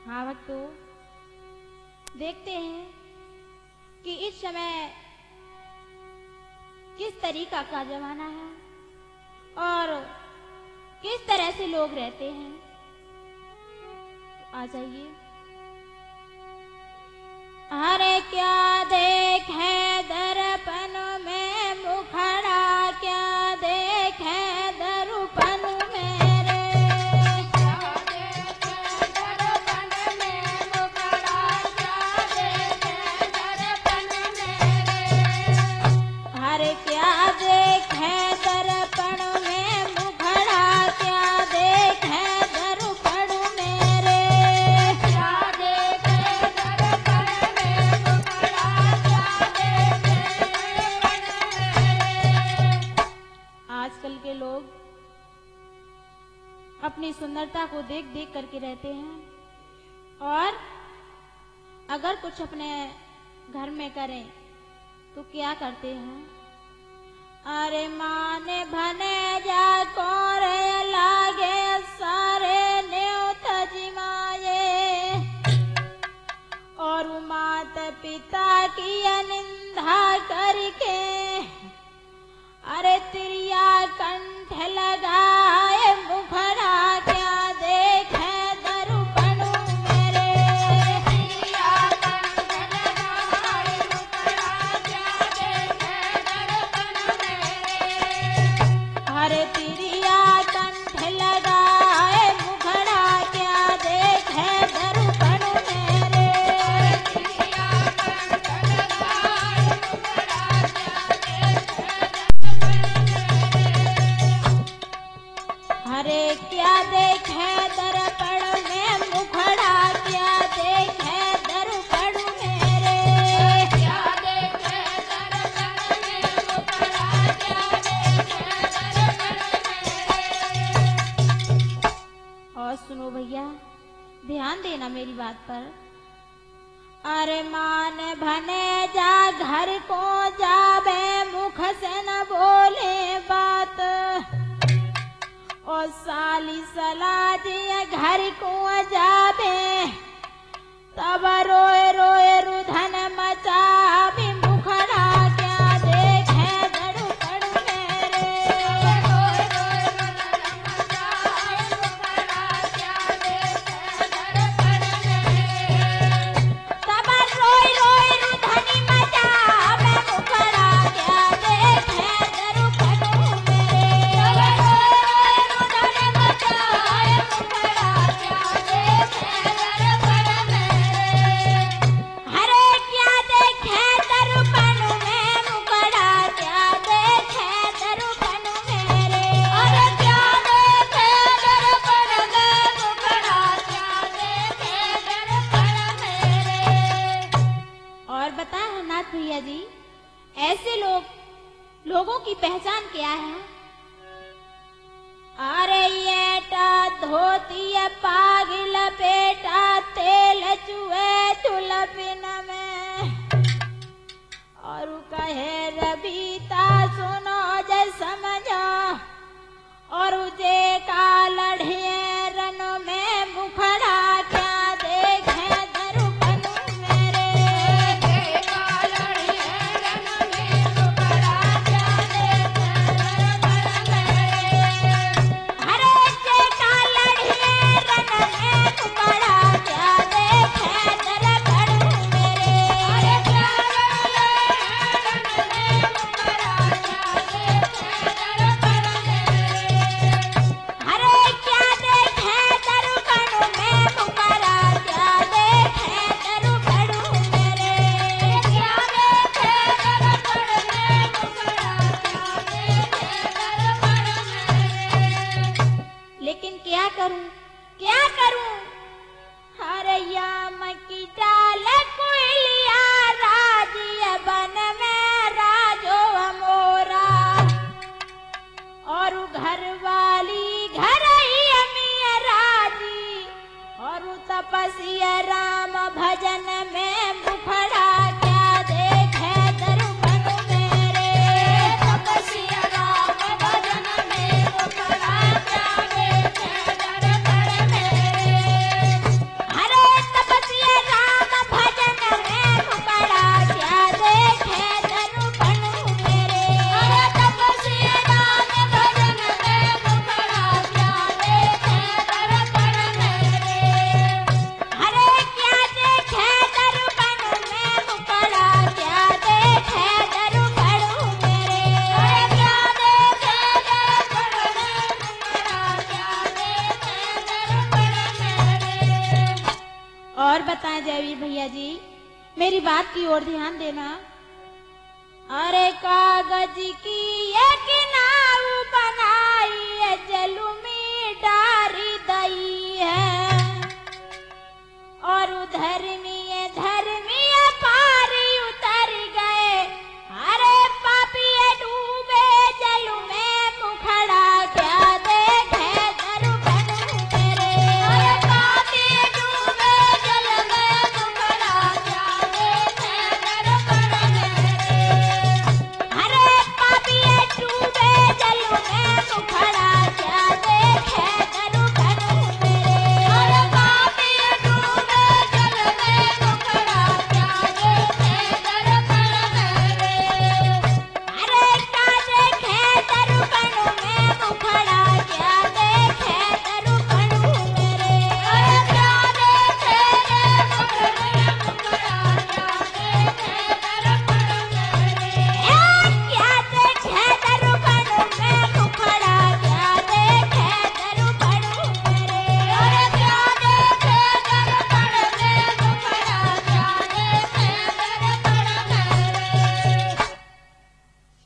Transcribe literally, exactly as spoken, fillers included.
हाँ भक्तों, देखते हैं कि इस समय किस तरीका का जमाना है और किस तरह से लोग रहते हैं। आ जाइए। अरे क्या देखे दर्पण में मुखड़ा, क्या देखे दर्पण मेरे, क्या देखे दर्पण में मुखड़ा, क्या देखे दर्पण मेरे। अरे क्या देखे दर्पण में मुखड़ा, क्या देखे दर्पण मेरे, क्या देखे दर्पण में मुखड़ा, क्या देखे दर्पण मेरे। आजकल के लोग अपनी सुंदरता को देख देख करके रहते हैं और अगर कुछ अपने घर में करें तो क्या करते हैं। अरे माने भने जा कोरे लागे सारे न्योत जिमाए, और माता पिता की निंदा करके अरे तिरिया कंठ लगाए मुखड़ा, क्या देखे दर्पण मेरे, तिरिया कंठ लगाए मुखड़ा, क्या देखे दर्पण मेरे। अरे तिरिया कंठ लगाए मुखड़ा, क्या देखे दर्पण मेरे, तिरिया कंठ लगाए मुखड़ा, क्या अरे क्या देखे दर्पण में मुखड़ा, क्या देखे दर्पण मेरे, क्या देखे दर्पण में मुखड़ा, क्या देखे दर्पण मेरे। और सुनो भैया, ध्यान देना मेरी बात पर। अरे मान भने जा घर को जावे, मुख से न बोले बात, और साली सलाजिया घर को जावे, तब रोए रोए रुधन मचावे मुखड़ा, क्या देखे दर्पण मेरे, रोए रोए रुधन मचावे मुखड़ा, क्या देखे दर्पण मेरे। तब रोए रोए रुधन मचावे मुखड़ा, क्या देखे दर्पण मेरे, भैया जी, ऐसे लोग लोगों की पहचान क्या है। अरे ये टा धोती पागिल पेटा, तेल चुए चुलबिन में, और कहे रबीता सुनो जे समझो, और जे का लड़िए रन में मुखड़ा, क्या देखे दर्पण मेरे, जे का लड़िए रन में मुखड़ा, क्या देखे दर्पण मेरे। अरे जे का लड़िए रन में मुखड़ा, क्या देखे दर्पण मेरे, अरे क्या लड़िए रन में मुखड़ा, क्या देखे दर्पण मेरे। अरे क्या देखे दर्पण में मुखड़ा, क्या देखे दर्पण मेरे, क्या देखे दर्पण में मुखड़ा, क्या देखे दर्पण मेरे। लेकिन क्या करूं क्या करूं, हरैया मकी डाल कोयलिया, राजिया बन में राजो मोरा, और घर वाली घर ही अमिया राजी, और तपस्या राम भजन में मुखड़ा, क्या देखे दर्पण मेरे, तपस्या राम भजन में मुखड़ा, क्या देखे दर्पण मेरे। हरे और बताएं जयवीर भैया जी, मेरी बात की ओर ध्यान देना। अरे कागज की